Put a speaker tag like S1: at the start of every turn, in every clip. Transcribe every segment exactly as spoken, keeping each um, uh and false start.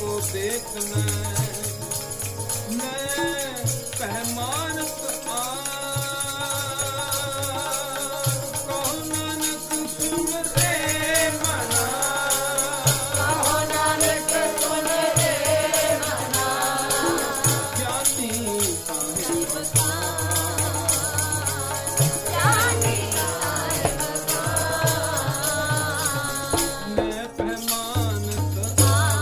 S1: को देखना मैं पहमानत आ कहो नानक सुन रे मना कहो नानक सुन रे मना ज्ञानी काहे बता ज्ञानी काहे बता मैं पहमानत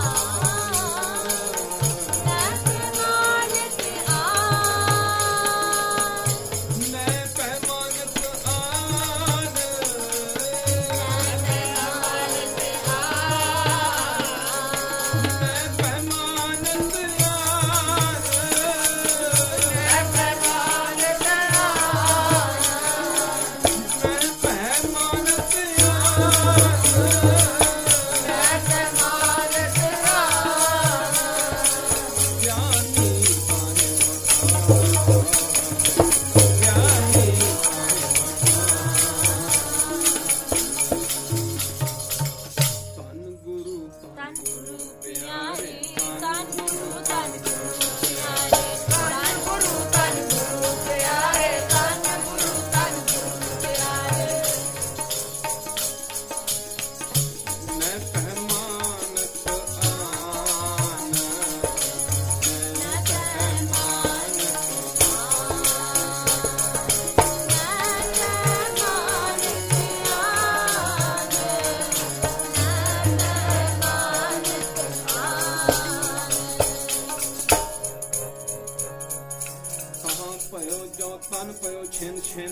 S1: तन पयो छिन छिन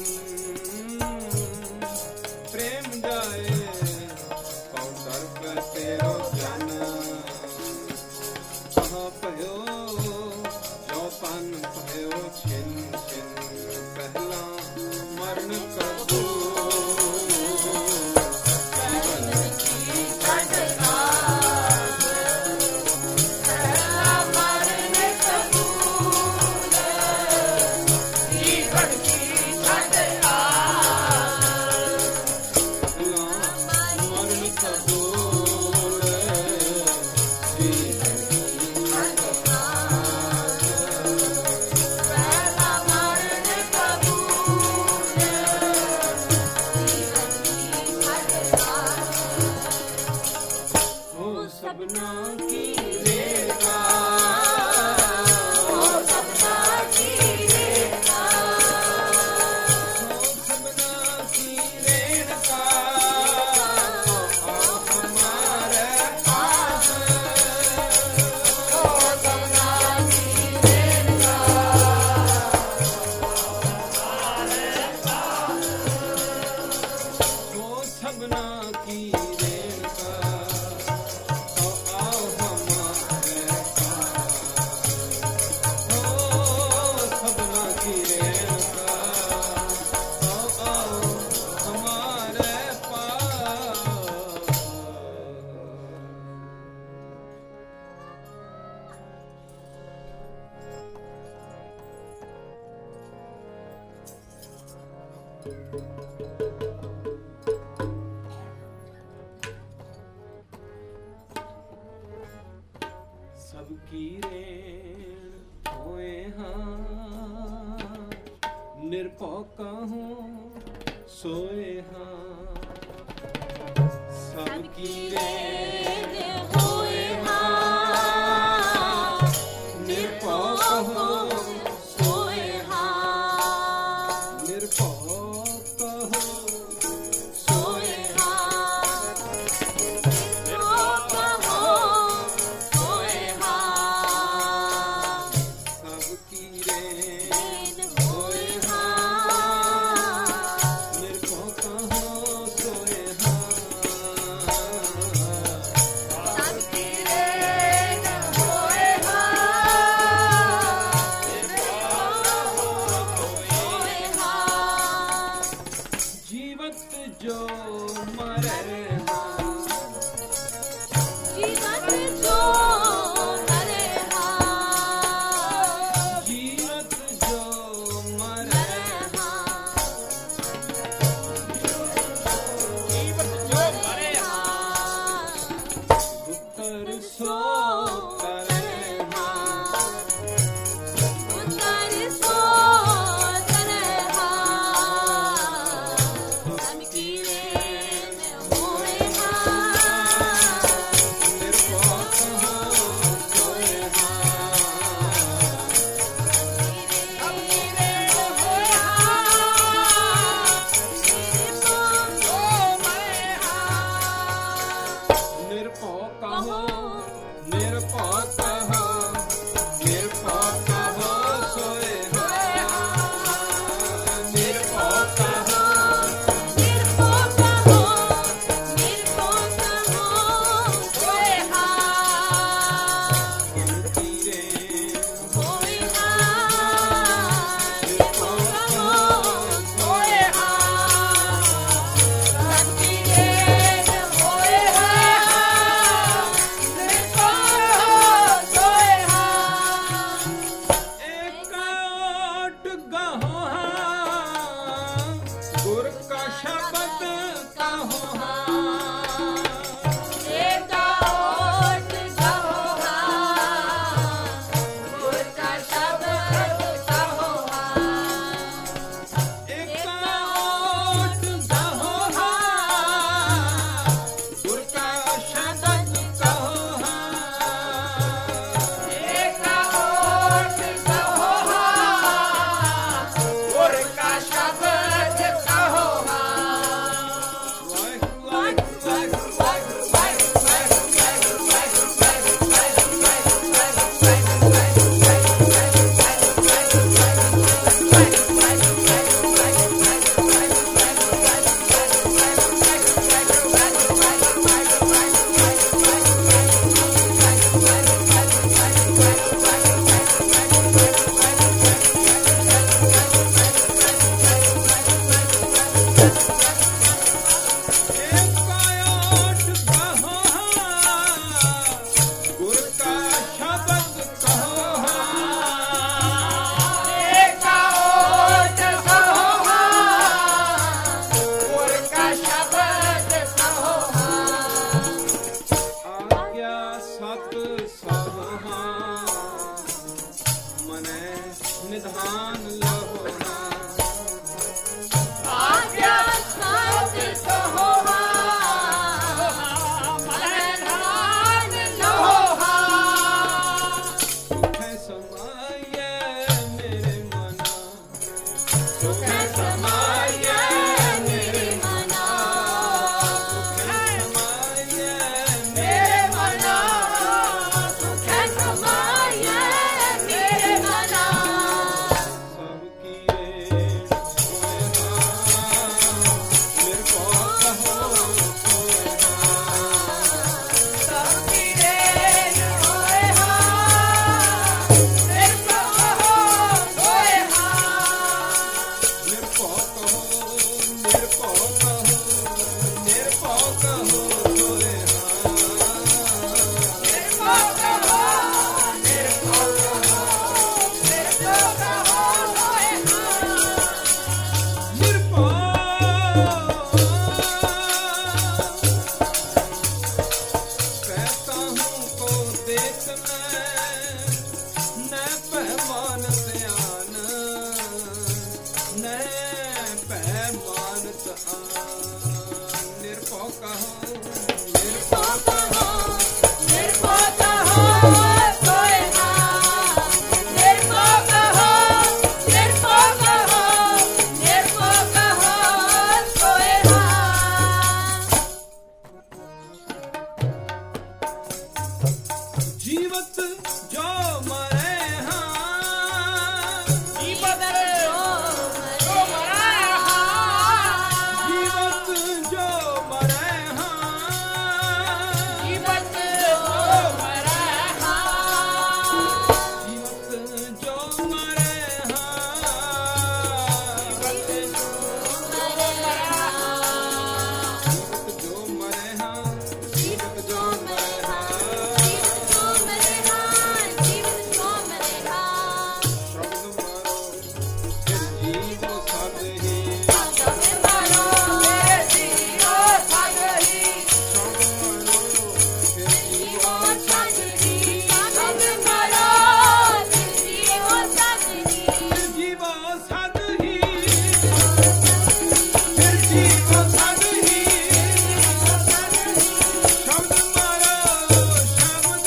S1: प्रेम जाए कौतर पे तेरो जन कहाँ पयो जो तन पयो छिन छिन पहला मरण कबू सपना की रेखा ओ सपना की रेखा ओ सपना की रेखा ओ हमारे पास ओ सपना की रेखा हमारे पास ओ सपना की सबकी रेण होए हाँ निरपौ कहूँ सोए हाँ सबकी रेण होए हाँ निरपौ कहूँ सोए हाँ निरपौ सब हाँ मने निधान लहो
S2: आज्ञा साथ कहो मने निधान लहो
S1: सुख समाय मेरे मना
S2: सुख समाय मेरे मना मेरे मना सुख समाय मेरे मना
S1: सब किए मेरे को कहो
S2: सब कीरे होए हाँ मेरे को होए हाँ
S1: मेरे को कहो मेरे को कहो मेरे को कहो सोए
S2: मेरे को कहो मेरे को कहो मेरे को कहो होए हाँ
S1: मेरे को कहता हूँ को देख मैं न पैमान ध्यान न पैमान मेरे को कहो मेरे को
S2: कहो मेरे को कहो होए हाँ मेरे को कहो मेरे को कहो मेरे को कहो होए हाँ
S1: जीवत जो मरे हाँ
S2: जीवत जो मरा हाँ
S1: जीवत जो मरे हाँ
S2: जीवत जो मरा हाँ
S1: जीवत जो मरे हाँ
S2: जीवत जो मरा हाँ
S1: जीवत जो मरे हाँ जीवत जो मरे हाँ शब्द मारो फिर जीवो सद ही शब्द मारो फिर जीवो सद ही फिर जीवो सद ही फिर जीवो सद ही शब्द मारो शब्द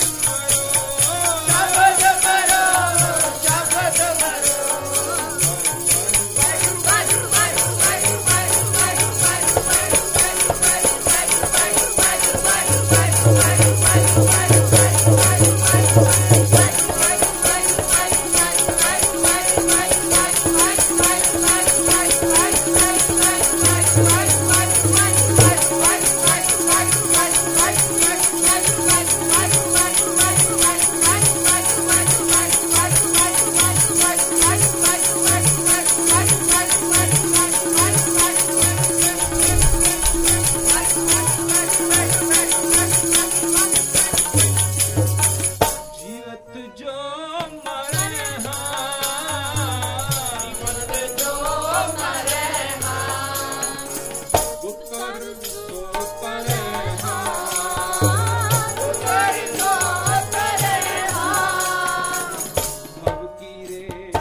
S1: जीवत जो मरे हाँ गुकर सो परे भव की रेण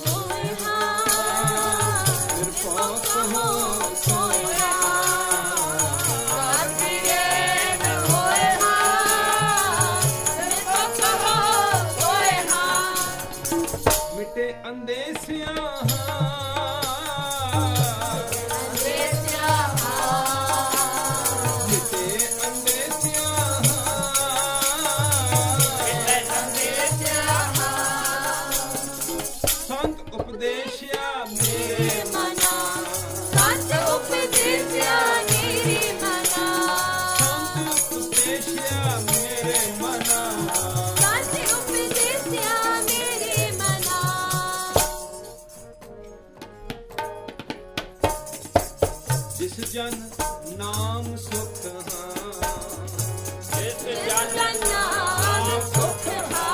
S1: मेरे को कहो सोया मिटे अंदेसिया मिटे अंदेसिया संत उपदेशिया मेरे
S2: मना संत उपदेशिया मेरे मना
S1: संत उपदेशिया मेरे मना
S2: संत उपदेशिया मेरे मना
S1: जिस जन नाम सुख हाँ
S2: जिस जन नाम सुख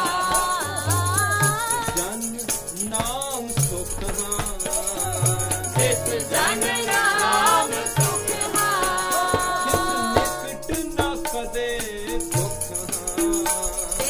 S2: हाँ
S1: जन नाम सुख हाँ
S2: जिस जन नाम सुख हाँ
S1: निकट न कदे दुख हाँ
S2: जिस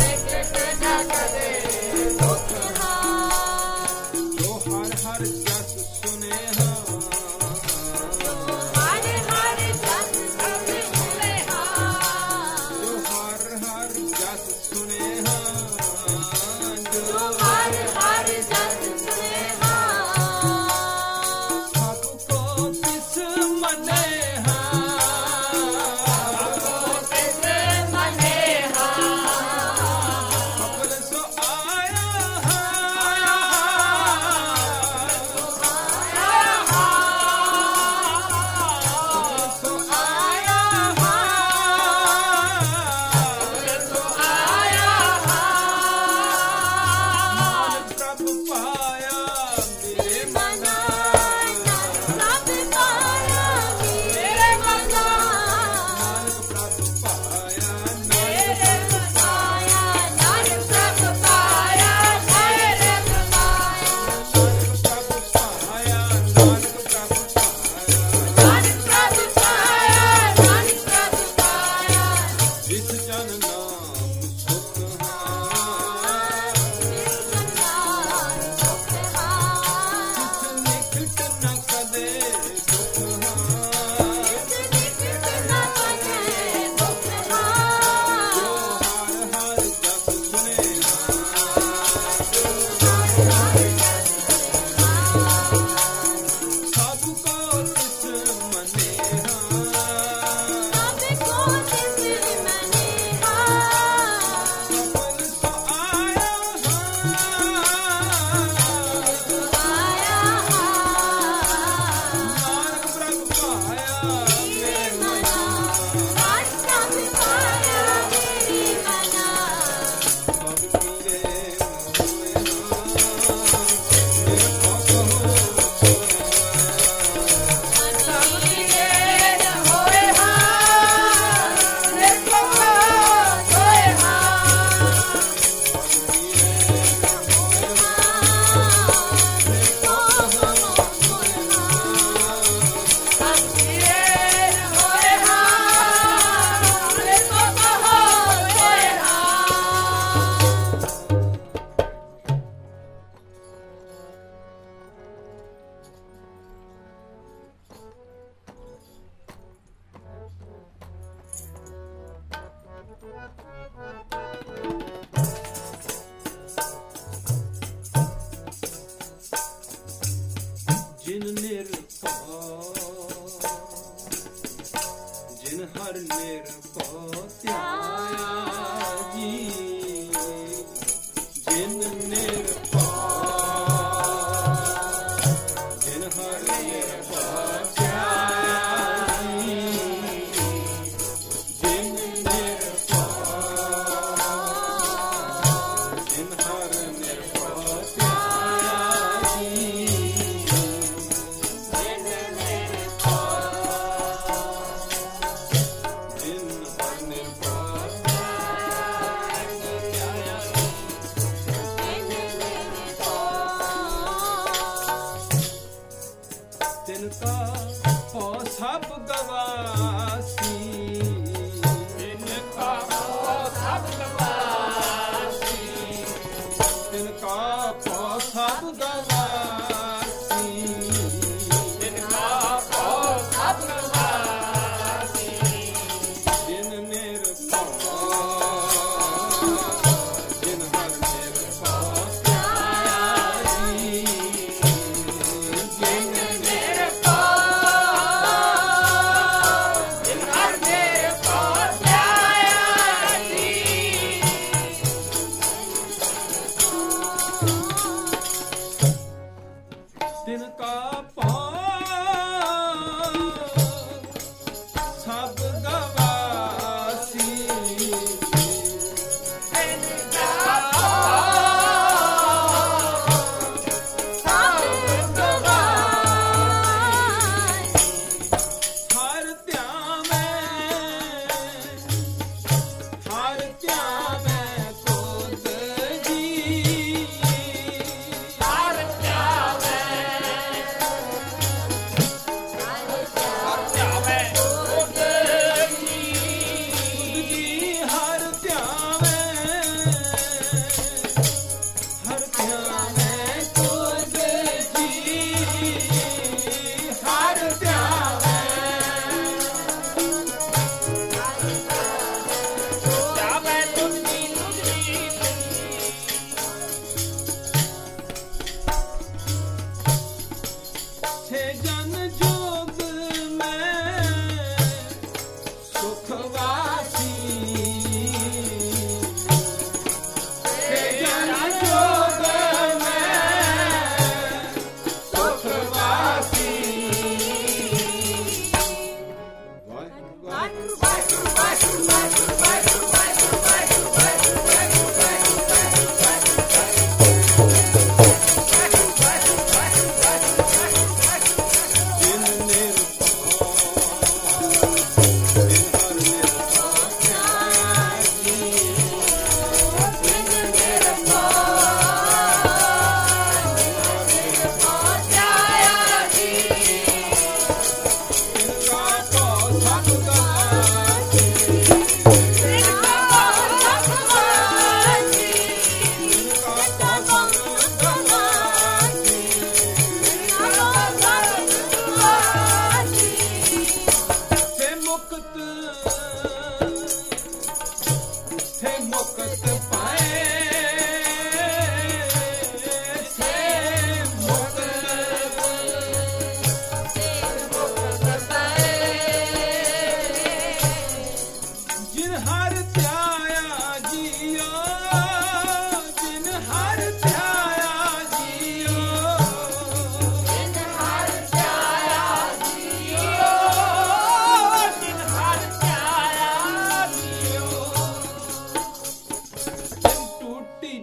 S2: Thank you.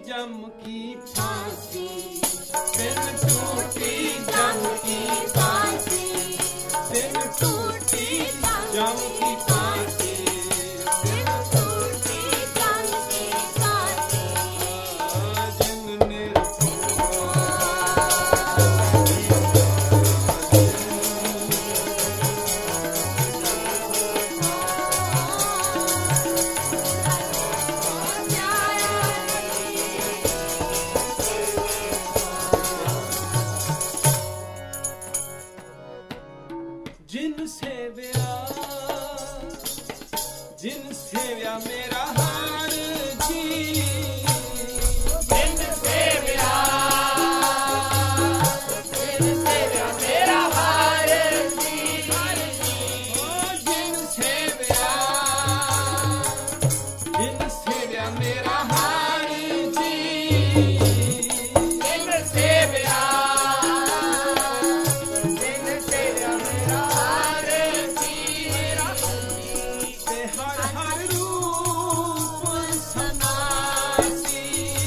S1: जम की फांसी, दिन टूटी जम की फांसी, दिन टूटी जम की फांसी,
S2: दिन टूटी जम की फांसी,
S1: जिन जिन सेव्या जिन सेव्या मेरा हार जी,
S2: जिन सेव्या जिन सेव्या मेरा हार जी,
S1: ओ जिन सेव्या जिन सेव्या मेरा हार जी,
S2: जिन सेव्या जिन सेव्या मेरा हार जी,
S1: ते हर हर रूप सनासी,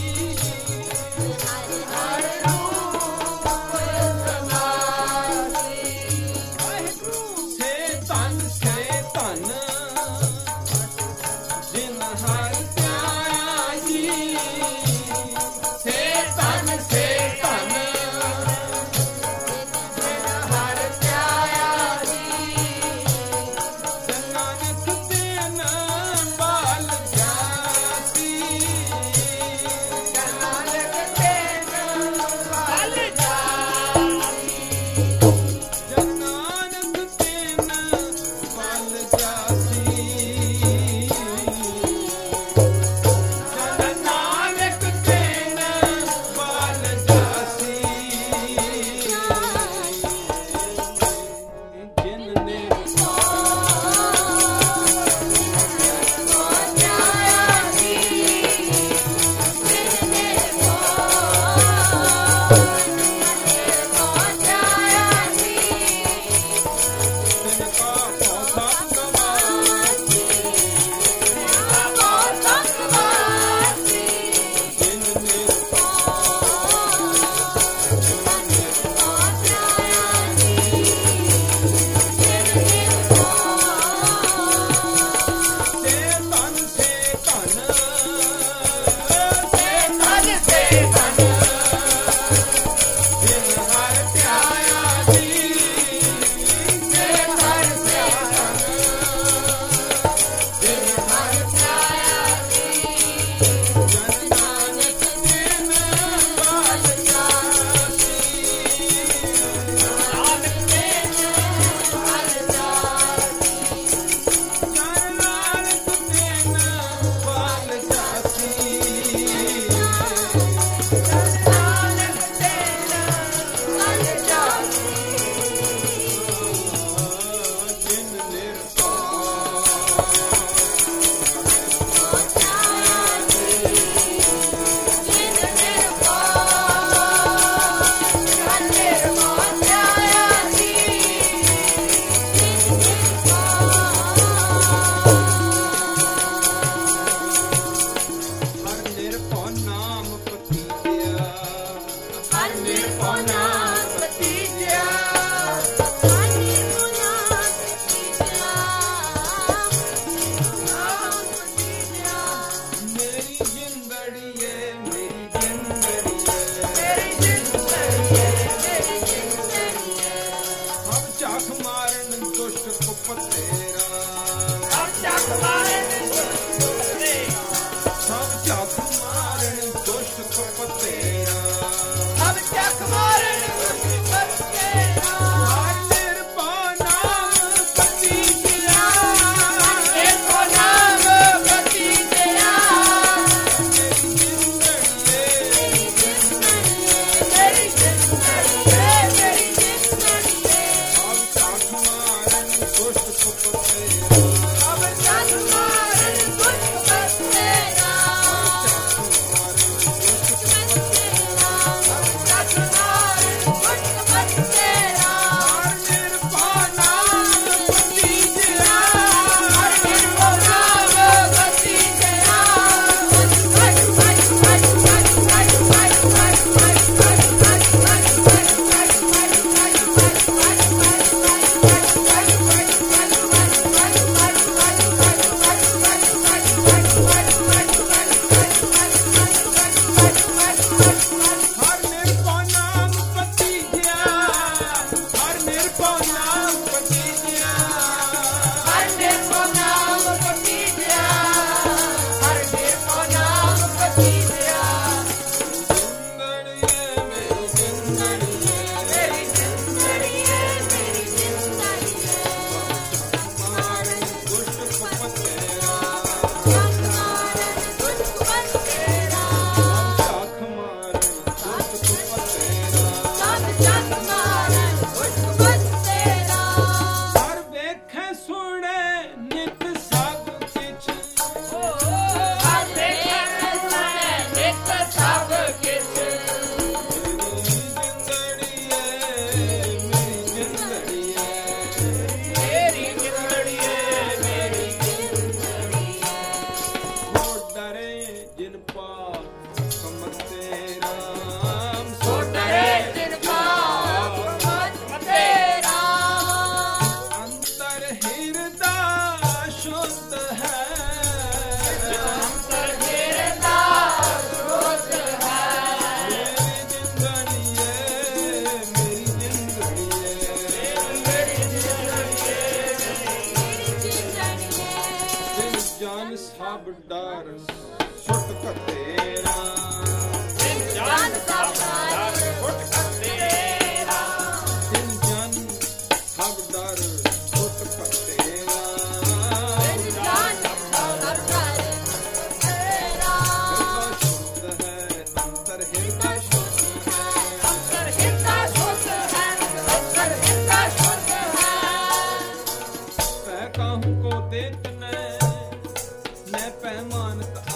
S2: हर हर रूप समासी,
S1: से तन से तन जिन हर प्यारा जी, से तन से तन
S2: हर प्यारा जी,
S1: नानक तेन बाल जासी,
S2: नानक तेन बाल जासी,
S1: नानक तेन बाल जासी, नानक तेन बाल जासी, जिन ने तिनका पौधा गवासी, जिन ने से तन से तन से जिन हर प्यारा जी, से हर प्यारा जिन हर प्यारा जी, जन नानक तेन बाल जासी,
S2: नानक तेन बाल जासी,
S1: जन नानक तेन बाल जासी,
S2: नानक तेन बाल जासी,
S1: जिन निर्भय हर निर्भय नाम पतिया,
S2: हर निर्भय नाम पतिया, हर निर्भय नाम पतिया,
S1: मेरी जिंदड़ी है मेरी जिंदड़ी है,
S2: मेरी जिंदड़ी है, मेरी जिंदड़ी है,
S1: हम चाख मारन दुष्ट कुप तेरा,
S2: हम चाख मारन
S1: सब चाख मारन दुष्ट कुप तेरा,
S2: हम चाख मारन दुष्ट तेरा,
S1: हर निर्भय नाम पतिया,
S2: देखो नाम पति तेरा,
S1: मेरी जिंदड़ी है
S2: मेरी जिंदड़ी है, मेरी जिंदड़ी है, मेरी जिंदड़ी है,
S1: हम चाख मारन दुष्ट कुप तेरा,
S2: हम चाख मारन दुष्ट तेरा,
S1: चाख मारन दुष्ट कुप ਸਭ ਡਰ ਸੁੱਟ ਕੱਤੇਰਾ
S2: ਤਿੰਨ ਜਨ ਸਭ ਡਰ ਸੁੱਟ ਕੱਤੇਰਾ
S1: ਤਿੰਨ ਜਨ ਸਭ ਡਰ ਸੁੱਟ ਕੱਤੇਰਾ
S2: ਤਿੰਨ ਜਨ ਸਭ ਡਰ ਕੱਤੇਰਾ
S1: ਸ਼ੁੱਧ ਹੈ ਅੰਤਰ ਹਿਰਦਾ ਸ਼ੁੱਧ ਹੈ
S2: ਅੰਤਰ ਹਿਰਦਾ ਸ਼ੁੱਧ ਹੈ ਅੰਤਰ ਹਿਰਦਾ ਸ਼ੁੱਧ ਹੈ
S1: ਪੈ ਕਾਹੂ ਕੋ ਦੇਤ ਨੇ ਮੈਂ ਪੈਮਾਨਤ ਆ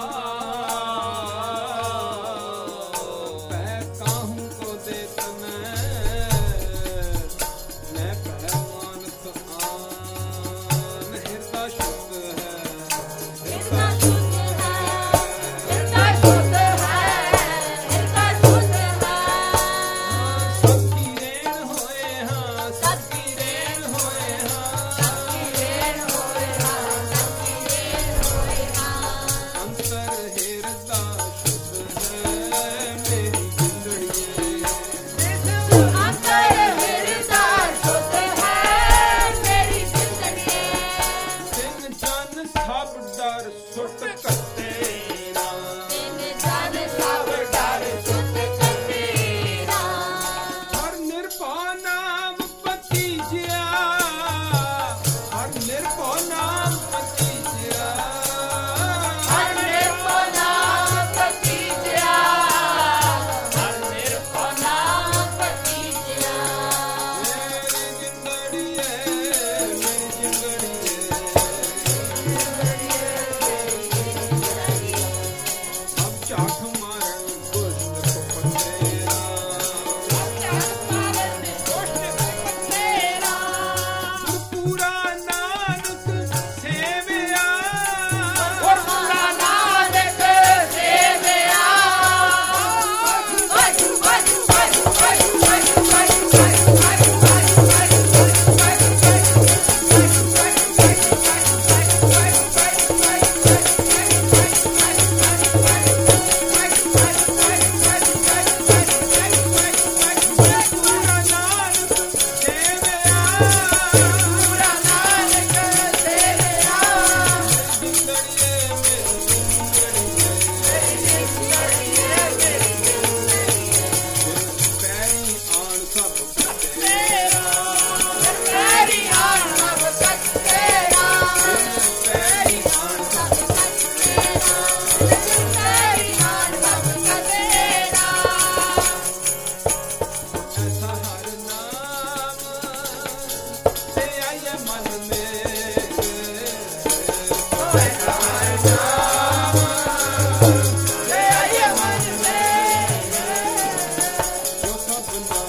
S1: ਪੈ ਕਾਹੂ ਕੋ ਦੇਤ ਨੇ ਮੈਂ ਪੈਮਾਨਤ ਆਨ ਹਿਰਦਾ ਸ਼ੁੱਧ ਹੈ
S2: ਹਿਰਦਾ ਸ਼ੁੱਧ ਹੈ ਹਿਰਦਾ ਸ਼ੁੱਧ ਹੈ ਹਿਰਦਾ ਸ਼ੁੱਧ ਹੈ
S1: ਸਭ ਕੀ ਰੇਣ ਹੋਏ ਹਾਂ ਸਭ ਕੀ ਰੇਣ ਹੋਏ ਹਾਂ
S2: ਰੇਣ ਹੋਏ ਹਾਂ ਸੱਚੀ ਰੇਣ ਹੋਏ ਹਾਂ
S1: ਅੰਤਰ ਹਿਰਦਾ ਸ਼ੁੱਧ ਹੈ ਮੇਰੀ ਜਿੰਦੜੀਏ
S2: ਅੰਤਰ ਹਿਰਦਾ ਸ਼ੁੱਧ ਹੈ ਮੇਰੀ ਜ਼ਿੰਦਗੀ
S1: ਤਿੰਨ ਜਨ ਸਭ ਡਰ ਸੁੱਟ ਕੱਤੇਰਾ
S2: ਤਿੰਨ ਜਨ ਸਭ ਡਰ ਸੁੱਟ ਕੱਤੇਰਾ
S1: ਹਰ ਨਿਰਭਉ ਨਾਮ ਪਤੀਜਿਆ ਹਰ ਨਿਰਭਉ ਨਾਮ ਪਤੀਜਿਆ
S2: ਹਰ ਨਿਰਭਉ ਨਾਮ ਪਤੀਜਿਆ ਹਰ ਨਿਰਭਉ ਨਾਮ ਪਤੀਜਿਆ
S1: ਮੇਰੀ ਜਿੰਦੜੀਏ ਮੇਰੀ ਜਿੰਦੜੀਏ ਸਭ ਝਾਕ ਮਾਰਨ ਦੁਸ਼ਟ ਕੋ ਪਤੇਰਾ ਪੂਰਾ ਨਾਨਕ ਸੇਵਿਆ ਪੂਰਾ ਨਾਨਕ ਸੇਵਿਆ ਜਿੰਦੜੀਏ ਮੇਰੀ ਪੈਰੀ ਆਣ ਸਭ ਕੱਤੇਰਾ ਪੈਰੀ ਆਣ ਸਭ ਐਸਾ ਹਰ ਨਾਮ ਤੇ ਆਇਆ ਮਨ ਮੇਰੇ ਐਸਾ ਹਰ ਨਾਮ ਤੇ ਆਇਆ ਮਨ ਮੇਰੇ ਜੋ ਸਭਨਾ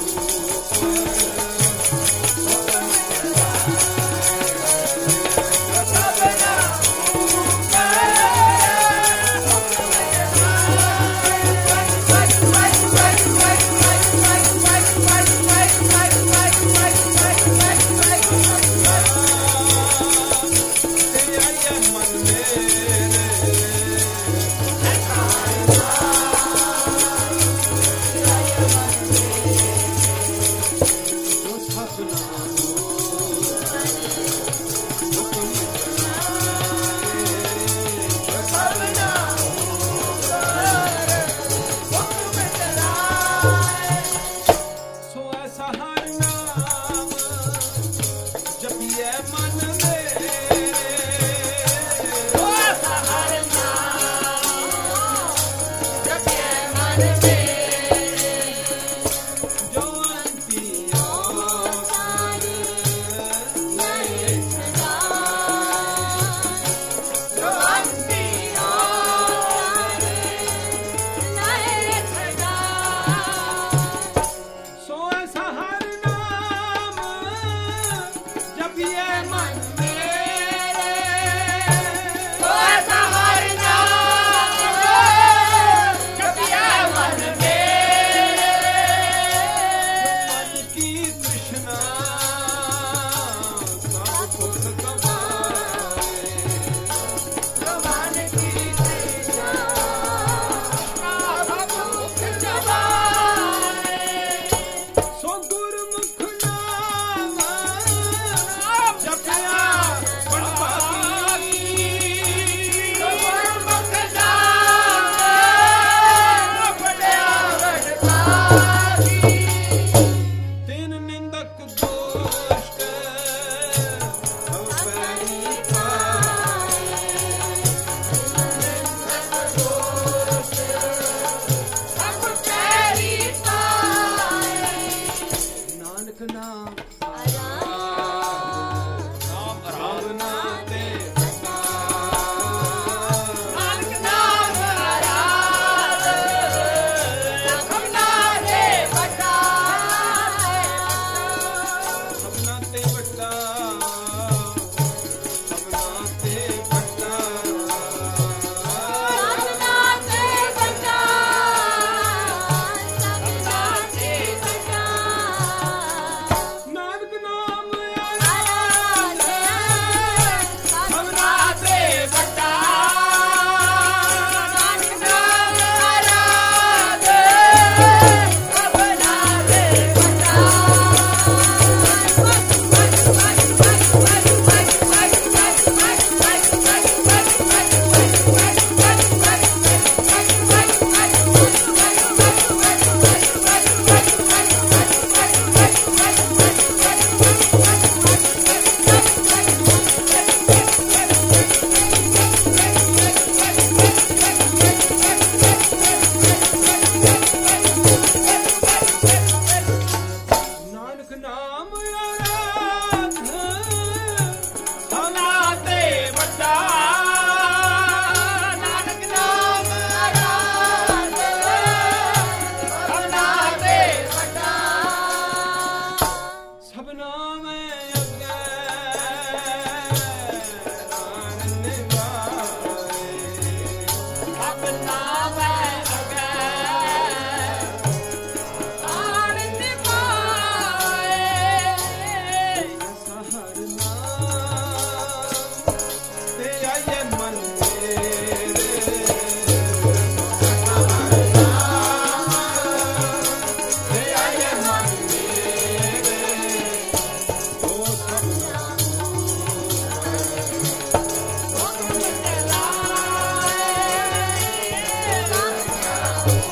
S1: ਤੇ ਆਇਆ ਮਨ ਮੇਰੇ ਜੋ ਸਭਨਾ ਸੋ ਐਸਾ ਹਰ ਨਾਮ ਜਪੀਏ ਮਨ ਮੇਰੇ ਜੋ ਅੰਤਿਓ ਸੋ ਐਸਾ ਹਰ ਨਾਮ ਜਪੀਏ ਮਨ ਮੇਰੇ
S2: ਹਰ ਨਾਮ ਜਪਿਆ ਮਨ ਹੋ